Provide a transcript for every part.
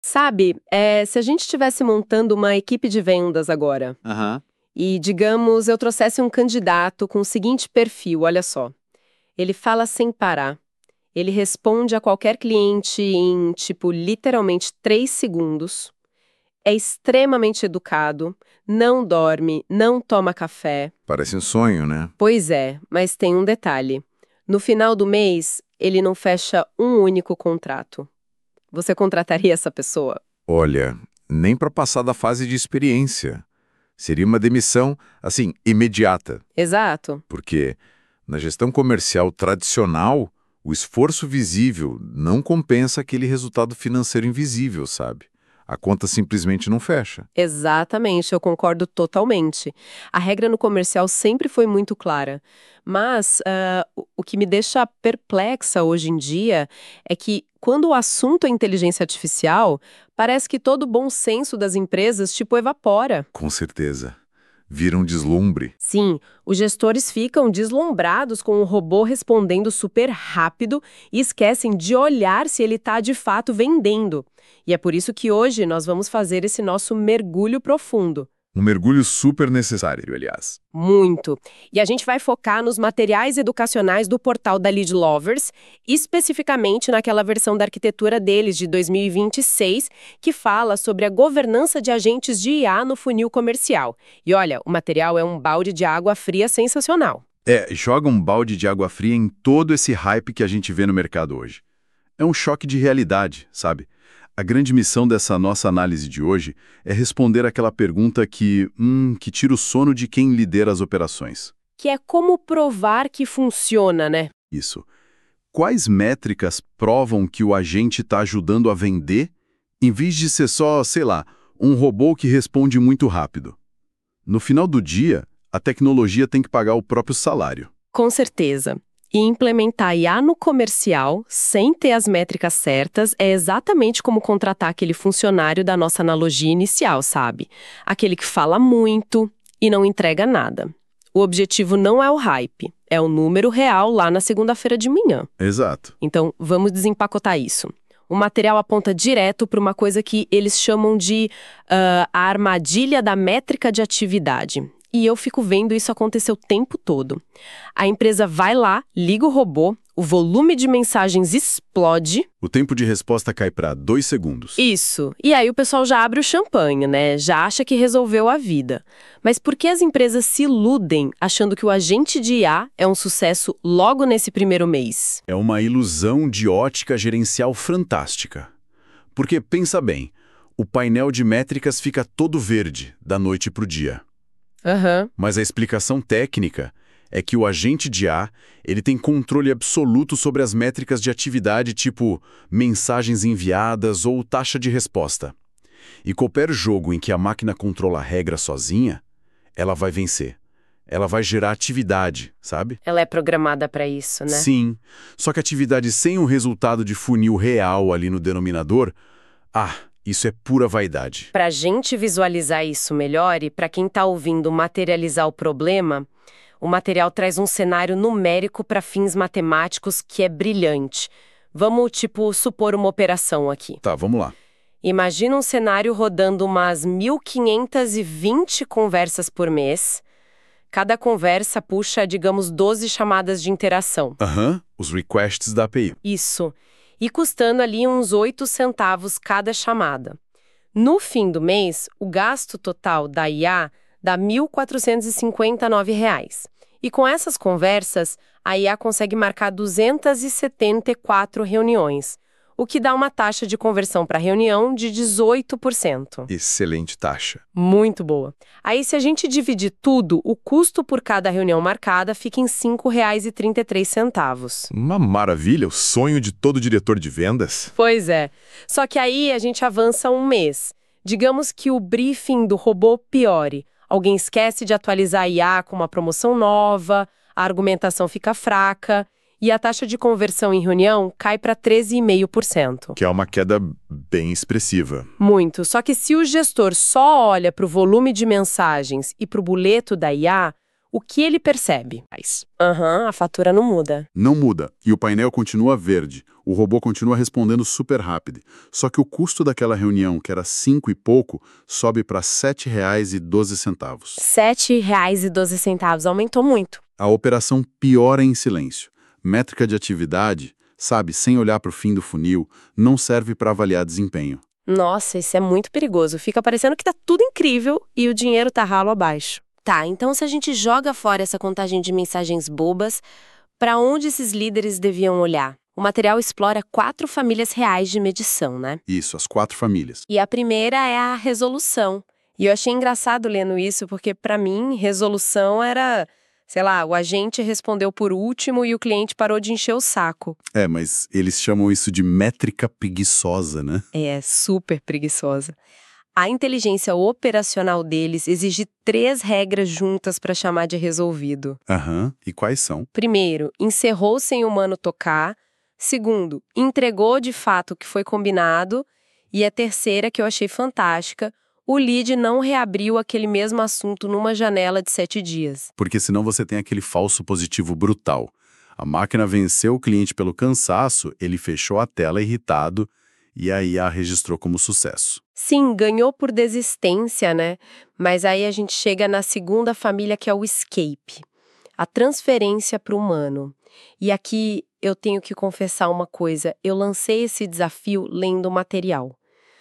Sabe, se a gente estivesse montando uma equipe de vendas agora, Aham. e, digamos, eu trouxesse um candidato com o seguinte perfil, olha só. Ele fala sem parar. Ele responde a qualquer cliente em, tipo, literalmente 3 segundos. É extremamente educado, não dorme, não toma café. Parece um sonho, né? Pois é, mas tem um detalhe. No final do mês, ele não fecha um único contrato. Você contrataria essa pessoa? Olha, nem para passar da fase de experiência. Seria uma demissão, assim, imediata. Exato. Porque na gestão comercial tradicional, o esforço visível não compensa aquele resultado financeiro invisível, sabe? A conta simplesmente não fecha. Exatamente, eu concordo totalmente. A regra no comercial sempre foi muito clara. Mas o que me deixa perplexa hoje em dia é que, quando o assunto é inteligência artificial, parece que todo o bom senso das empresas, tipo, evapora. Com certeza. Vira um deslumbre. Sim, os gestores ficam deslumbrados com o robô respondendo super rápido e esquecem de olhar se ele está de fato vendendo. E é por isso que hoje nós vamos fazer esse nosso mergulho profundo. Um mergulho super necessário, aliás. Muito. E a gente vai focar nos materiais educacionais do portal da Lead Lovers, especificamente naquela versão da arquitetura deles de 2026, que fala sobre a governança de agentes de IA no funil comercial. E olha, o material é um balde de água fria sensacional. Joga um balde de água fria em todo esse hype que a gente vê no mercado hoje. É um choque de realidade, sabe? A grande missão dessa nossa análise de hoje é responder aquela pergunta que tira o sono de quem lidera as operações. Que é como provar que funciona, né? Isso. Quais métricas provam que o agente está ajudando a vender, em vez de ser só, sei lá, um robô que responde muito rápido? No final do dia, a tecnologia tem que pagar o próprio salário. Com certeza. E implementar IA no comercial, sem ter as métricas certas, é exatamente como contratar aquele funcionário da nossa analogia inicial, sabe? Aquele que fala muito e não entrega nada. O objetivo não é o hype, é o número real lá na segunda-feira de manhã. Exato. Então, vamos desempacotar isso. O material aponta direto para uma coisa que eles chamam de a armadilha da métrica de atividade. E eu fico vendo isso acontecer o tempo todo. A empresa vai lá, liga o robô, o volume de mensagens explode. O tempo de resposta cai para 2 segundos. Isso. E aí o pessoal já abre o champanhe, né? Já acha que resolveu a vida. Mas por que as empresas se iludem achando que o agente de IA é um sucesso logo nesse primeiro mês? É uma ilusão de ótica gerencial fantástica. Porque, pensa bem, o painel de métricas fica todo verde da noite para o dia. Aham. Mas a explicação técnica é que o agente de IA, ele tem controle absoluto sobre as métricas de atividade, tipo mensagens enviadas ou taxa de resposta. E qualquer jogo em que a máquina controla a regra sozinha, ela vai vencer. Ela vai gerar atividade, sabe? Ela é programada para isso, né? Sim, só que atividade sem um resultado de funil real ali no denominador, isso é pura vaidade. Para a gente visualizar isso melhor e para quem está ouvindo materializar o problema, o material traz um cenário numérico para fins matemáticos que é brilhante. Vamos, supor uma operação aqui. Tá, vamos lá. Imagina um cenário rodando umas 1.520 conversas por mês. Cada conversa puxa, digamos, 12 chamadas de interação. Os requests da API. Isso. E custando ali uns 8 centavos cada chamada. No fim do mês, o gasto total da IA dá R$ 1.459. E com essas conversas, a IA consegue marcar 274 reuniões, o que dá uma taxa de conversão para reunião de 18%. Excelente taxa. Muito boa. Aí, se a gente dividir tudo, o custo por cada reunião marcada fica em R$ 5,33. Uma maravilha, o sonho de todo diretor de vendas. Pois é. Só que aí a gente avança um mês. Digamos que o briefing do robô piore. Alguém esquece de atualizar a IA com uma promoção nova, a argumentação fica fraca e a taxa de conversão em reunião cai para 13,5%. Que é uma queda bem expressiva. Muito. Só que se o gestor só olha para o volume de mensagens e para o boleto da IA, o que ele percebe? A fatura não muda. Não muda, e o painel continua verde. O robô continua respondendo super rápido. Só que o custo daquela reunião, que era 5 e pouco, sobe para R$ 7,12. R$ 7,12, aumentou muito. A operação piora em silêncio. Métrica de atividade, sabe, sem olhar para o fim do funil, não serve para avaliar desempenho. Nossa, isso é muito perigoso. Fica parecendo que tá tudo incrível e o dinheiro tá ralo abaixo. Tá, então se a gente joga fora essa contagem de mensagens bobas, para onde esses líderes deviam olhar? O material explora 4 famílias reais de medição, né? Isso, as 4 famílias. E a primeira é a resolução. E eu achei engraçado lendo isso, porque para mim, resolução era, sei lá, o agente respondeu por último e o cliente parou de encher o saco. Mas eles chamam isso de métrica preguiçosa, né? É, super preguiçosa. A inteligência operacional deles exige 3 regras juntas para chamar de resolvido. Aham, e quais são? Primeiro, encerrou sem o humano tocar. Segundo, entregou de fato o que foi combinado. E a terceira, que eu achei fantástica, o lead não reabriu aquele mesmo assunto numa janela de 7 dias. Porque senão você tem aquele falso positivo brutal. A máquina venceu o cliente pelo cansaço, ele fechou a tela irritado e aí a registrou como sucesso. Sim, ganhou por desistência, né? Mas aí a gente chega na segunda família, que é o escape. A transferência para o humano. E aqui eu tenho que confessar uma coisa, eu lancei esse desafio lendo o material.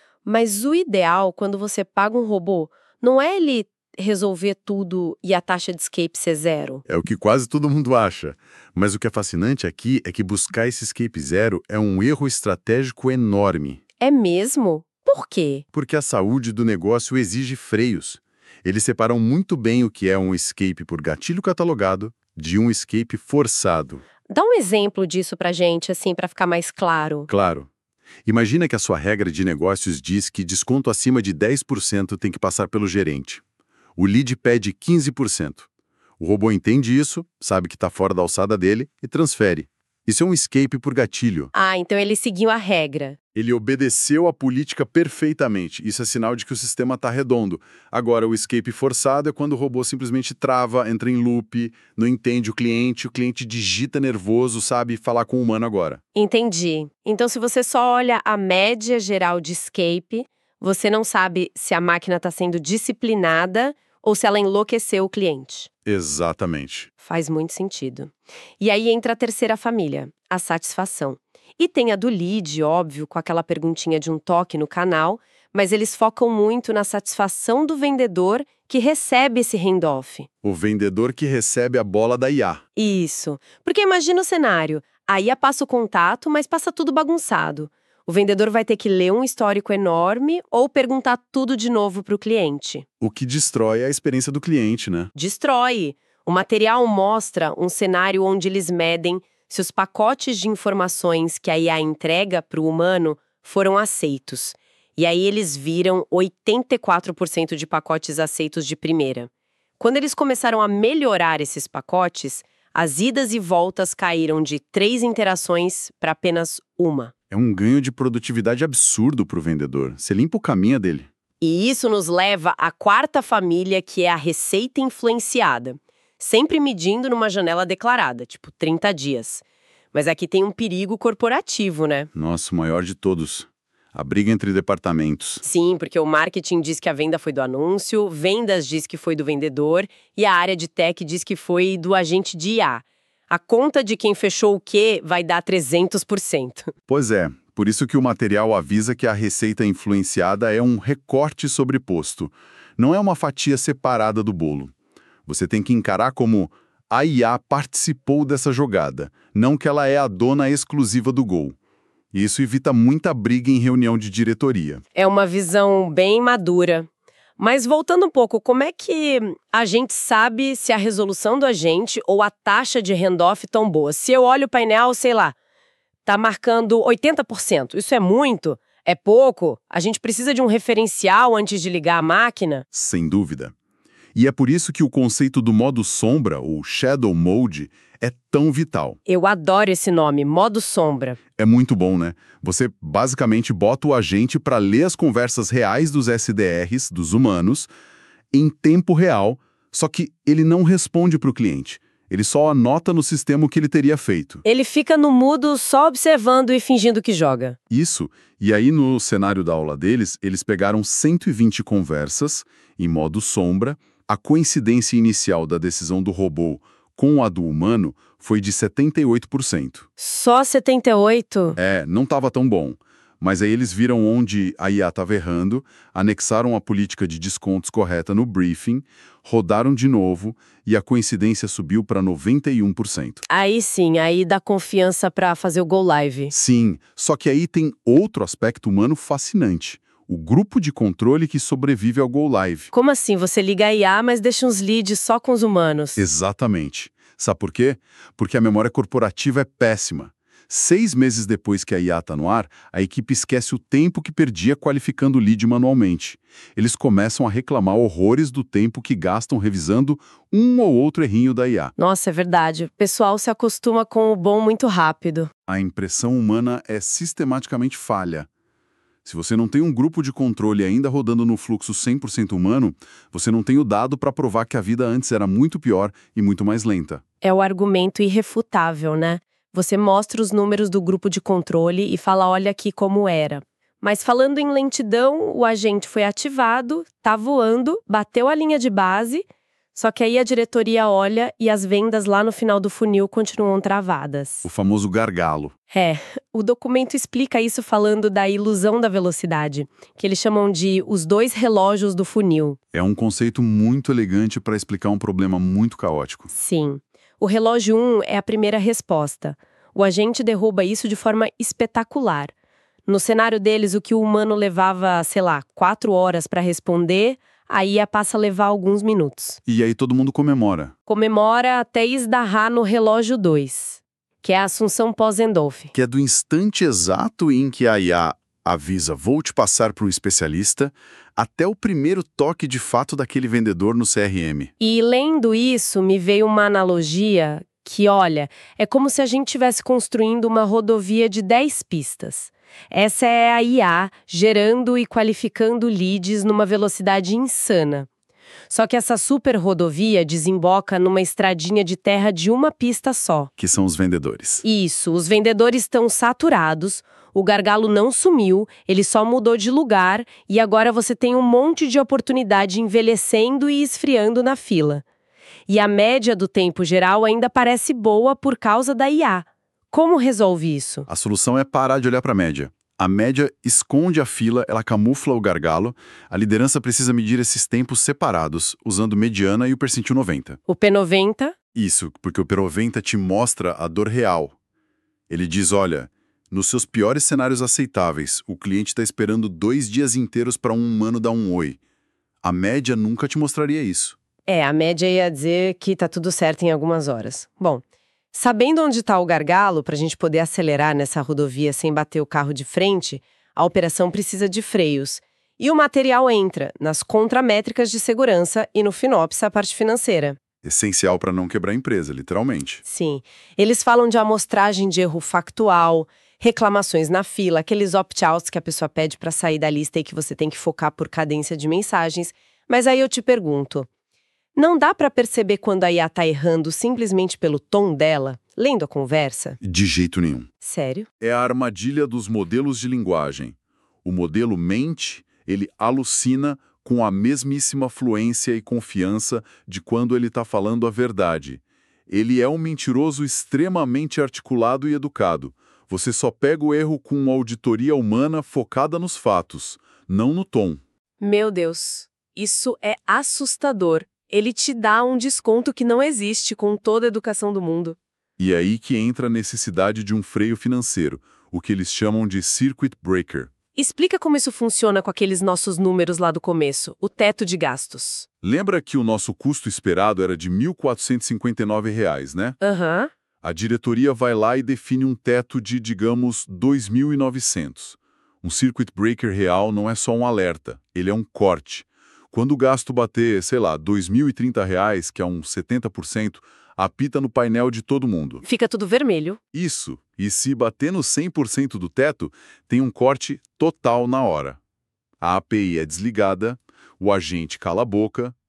Mas o ideal, quando você paga um robô, não é ele resolver tudo e a taxa de escape ser 0. É o que quase todo mundo acha. Mas o que é fascinante aqui é que buscar esse escape 0 é um erro estratégico enorme. É mesmo? Por quê? Porque a saúde do negócio exige freios. Eles separam muito bem o que é um escape por gatilho catalogado de um escape forçado. Dá um exemplo disso pra gente, assim, pra ficar mais claro. Claro. Imagina que a sua regra de negócios diz que desconto acima de 10% tem que passar pelo gerente. O lead pede 15%. O robô entende isso, sabe que está fora da alçada dele e transfere. Isso é um escape por gatilho. Ah, então ele seguiu a regra. Ele obedeceu a política perfeitamente. Isso é sinal de que o sistema está redondo. Agora, o escape forçado é quando o robô simplesmente trava, entra em loop, não entende o cliente digita nervoso, sabe falar com o humano agora. Entendi. Então, se você só olha a média geral de escape, você não sabe se a máquina está sendo disciplinada ou se ela enlouqueceu o cliente. Exatamente. Faz muito sentido. E aí entra a terceira família, a satisfação. E tem a do lead, óbvio, com aquela perguntinha de um toque no canal, mas eles focam muito na satisfação do vendedor que recebe esse handoff. O vendedor que recebe a bola da IA. Isso. Porque imagina o cenário. A IA passa o contato, mas passa tudo bagunçado. O vendedor vai ter que ler um histórico enorme ou perguntar tudo de novo para o cliente. O que destrói a experiência do cliente, né? Destrói. O material mostra um cenário onde eles medem se os pacotes de informações que a IA entrega para o humano foram aceitos. E aí eles viram 84% de pacotes aceitos de primeira. Quando eles começaram a melhorar esses pacotes, as idas e voltas caíram de 3 interações para apenas 1. É um ganho de produtividade absurdo para o vendedor. Você limpa o caminho dele. E isso nos leva à quarta família, que é a receita influenciada. Sempre medindo numa janela declarada, tipo 30 dias. Mas aqui tem um perigo corporativo, né? Nossa, o maior de todos. A briga entre departamentos. Sim, porque o marketing diz que a venda foi do anúncio, vendas diz que foi do vendedor e a área de tech diz que foi do agente de IA. A conta de quem fechou o quê vai dar 300%. Pois é, por isso que o material avisa que a receita influenciada é um recorte sobreposto. Não é uma fatia separada do bolo. Você tem que encarar como a IA participou dessa jogada, não que ela é a dona exclusiva do gol. E isso evita muita briga em reunião de diretoria. É uma visão bem madura. Mas voltando um pouco, como é que a gente sabe se a resolução do agente ou a taxa de handoff estão boa? Se eu olho o painel, sei lá, tá marcando 80%. Isso é muito? É pouco? A gente precisa de um referencial antes de ligar a máquina? Sem dúvida. E é por isso que o conceito do modo sombra, ou Shadow Mode, é tão vital. Eu adoro esse nome, modo sombra. É muito bom, né? Você basicamente bota o agente para ler as conversas reais dos SDRs, dos humanos, em tempo real, só que ele não responde para o cliente. Ele só anota no sistema o que ele teria feito. Ele fica no mudo só observando e fingindo que joga. Isso. E aí, no cenário da aula deles, eles pegaram 120 conversas, em modo sombra. A coincidência inicial da decisão do robô com a do humano foi de 78%. Só 78? Não estava tão bom. Mas aí eles viram onde a IA estava errando, anexaram a política de descontos correta no briefing, rodaram de novo e a coincidência subiu para 91%. Aí sim, aí dá confiança pra fazer o Go Live. Sim, só que aí tem outro aspecto humano fascinante. O grupo de controle que sobrevive ao Go Live. Como assim? Você liga a IA, mas deixa uns leads só com os humanos? Exatamente. Sabe por quê? Porque a memória corporativa é péssima. 6 meses depois que a IA está no ar, a equipe esquece o tempo que perdia qualificando o lead manualmente. Eles começam a reclamar horrores do tempo que gastam revisando um ou outro errinho da IA. Nossa, é verdade. O pessoal se acostuma com o bom muito rápido. A impressão humana é sistematicamente falha. Se você não tem um grupo de controle ainda rodando no fluxo 100% humano, você não tem o dado para provar que a vida antes era muito pior e muito mais lenta. É o argumento irrefutável, né? Você mostra os números do grupo de controle e fala, olha aqui como era. Mas falando em lentidão, o agente foi ativado, tá voando, bateu a linha de base, só que aí a diretoria olha e as vendas lá no final do funil continuam travadas. O famoso gargalo. O documento explica isso falando da ilusão da velocidade, que eles chamam de os 2 relógios do funil. É um conceito muito elegante para explicar um problema muito caótico. Sim. O relógio 1 é a primeira resposta. O agente derruba isso de forma espetacular. No cenário deles, o que o humano levava, 4 horas para responder, a IA passa a levar alguns minutos. E aí todo mundo comemora. Comemora até esdarrar no relógio 2, que é a Assunção pós-Endolf. Que é do instante exato em que a IA avisa vou te passar para um especialista, até o primeiro toque de fato daquele vendedor no CRM. E lendo isso, me veio uma analogia que, olha, é como se a gente estivesse construindo uma rodovia de 10 pistas. Essa é a IA gerando e qualificando leads numa velocidade insana. Só que essa super rodovia desemboca numa estradinha de terra de uma pista só. Que são os vendedores. Isso, os vendedores estão saturados, o gargalo não sumiu, ele só mudou de lugar e agora você tem um monte de oportunidade envelhecendo e esfriando na fila. E a média do tempo geral ainda parece boa por causa da IA. Como resolve isso? A solução é parar de olhar para a média. A média esconde a fila, ela camufla o gargalo. A liderança precisa medir esses tempos separados, usando mediana e o percentil 90. O P90? Isso, porque o P90 te mostra a dor real. Ele diz, olha, nos seus piores cenários aceitáveis, o cliente está esperando 2 dias inteiros para um humano dar um oi. A média nunca te mostraria isso. A média ia dizer que tá tudo certo em algumas horas. Bom, sabendo onde está o gargalo, para a gente poder acelerar nessa rodovia sem bater o carro de frente, a operação precisa de freios. E o material entra nas contramétricas de segurança e no FinOps, a parte financeira. Essencial para não quebrar a empresa, literalmente. Sim. Eles falam de amostragem de erro factual, reclamações na fila, aqueles opt-outs que a pessoa pede para sair da lista e que você tem que focar por cadência de mensagens. Mas aí eu te pergunto, não dá para perceber quando a IA tá errando simplesmente pelo tom dela, lendo a conversa? De jeito nenhum. Sério? É a armadilha dos modelos de linguagem. O modelo mente, ele alucina com a mesmíssima fluência e confiança de quando ele está falando a verdade. Ele é um mentiroso extremamente articulado e educado. Você só pega o erro com uma auditoria humana focada nos fatos, não no tom. Meu Deus, isso é assustador. Ele te dá um desconto que não existe com toda a educação do mundo. E é aí que entra a necessidade de um freio financeiro, o que eles chamam de circuit breaker. Explica como isso funciona com aqueles nossos números lá do começo, o teto de gastos. Lembra que o nosso custo esperado era de R$ 1.459, né? Aham. A diretoria vai lá e define um teto de, digamos, 2.900. Um circuit breaker real não é só um alerta, ele é um corte. Quando o gasto bater, sei lá, R$ 2.030, que é uns 70%, apita no painel de todo mundo. Fica tudo vermelho. Isso. E se bater no 100% do teto, tem um corte total na hora. A API é desligada, o agente cala a boca,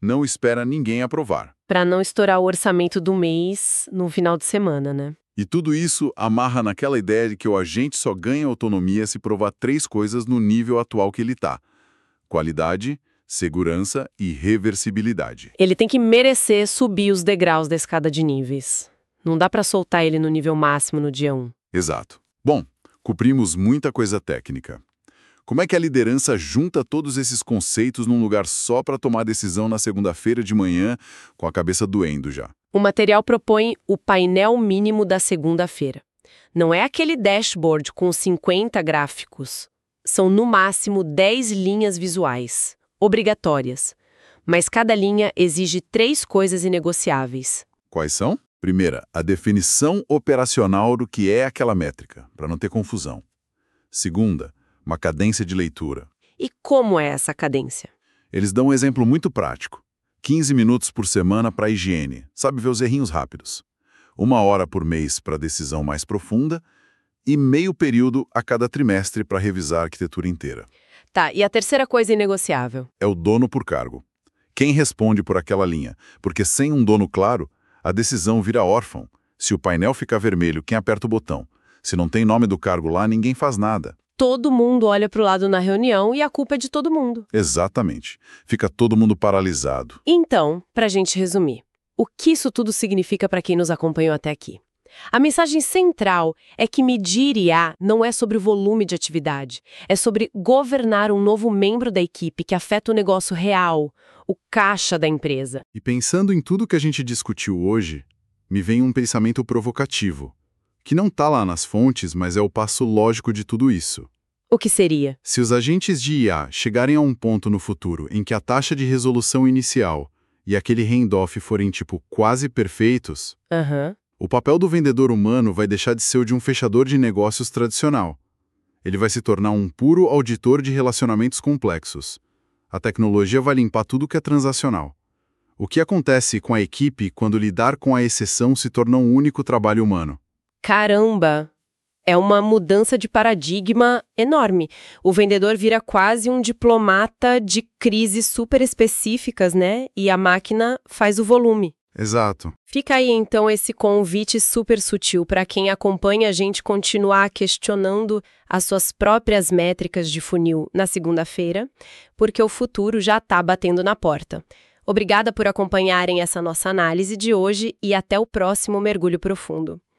não espera ninguém aprovar. Para não estourar o orçamento do mês no final de semana, né? E tudo isso amarra naquela ideia de que o agente só ganha autonomia se provar 3 coisas no nível atual que ele está: qualidade, segurança e reversibilidade. Ele tem que merecer subir os degraus da escada de níveis. Não dá para soltar ele no nível máximo no dia 1. Exato. Bom, cobrimos muita coisa técnica. Como é que a liderança junta todos esses conceitos num lugar só para tomar decisão na segunda-feira de manhã, com a cabeça doendo já? O material propõe o painel mínimo da segunda-feira. Não é aquele dashboard com 50 gráficos. São, no máximo, 10 linhas visuais, obrigatórias. Mas cada linha exige 3 coisas inegociáveis. Quais são? Primeira, a definição operacional do que é aquela métrica, para não ter confusão. Segunda, uma cadência de leitura. E como é essa cadência? Eles dão um exemplo muito prático. 15 minutos por semana para higiene, sabe, ver os errinhos rápidos. 1 hora por mês para decisão mais profunda e meio período a cada trimestre para revisar a arquitetura inteira. Tá, e a terceira coisa inegociável? É o dono por cargo. Quem responde por aquela linha? Porque sem um dono claro, a decisão vira órfão. Se o painel ficar vermelho, quem aperta o botão? Se não tem nome do cargo lá, ninguém faz nada. Todo mundo olha para o lado na reunião e a culpa é de todo mundo. Exatamente. Fica todo mundo paralisado. Então, para a gente resumir, o que isso tudo significa para quem nos acompanhou até aqui? A mensagem central é que medir IA não é sobre o volume de atividade, é sobre governar um novo membro da equipe que afeta o negócio real, o caixa da empresa. E pensando em tudo que a gente discutiu hoje, me vem um pensamento provocativo, que não está lá nas fontes, mas é o passo lógico de tudo isso. O que seria? Se os agentes de IA chegarem a um ponto no futuro em que a taxa de resolução inicial e aquele handoff forem, quase perfeitos, o papel do vendedor humano vai deixar de ser o de um fechador de negócios tradicional. Ele vai se tornar um puro auditor de relacionamentos complexos. A tecnologia vai limpar tudo que é transacional. O que acontece com a equipe quando lidar com a exceção se torna um único trabalho humano? Caramba! É uma mudança de paradigma enorme. O vendedor vira quase um diplomata de crises super específicas, né? E a máquina faz o volume. Exato. Fica aí, então, esse convite super sutil para quem acompanha a gente continuar questionando as suas próprias métricas de funil na segunda-feira, porque o futuro já está batendo na porta. Obrigada por acompanharem essa nossa análise de hoje e até o próximo Mergulho Profundo.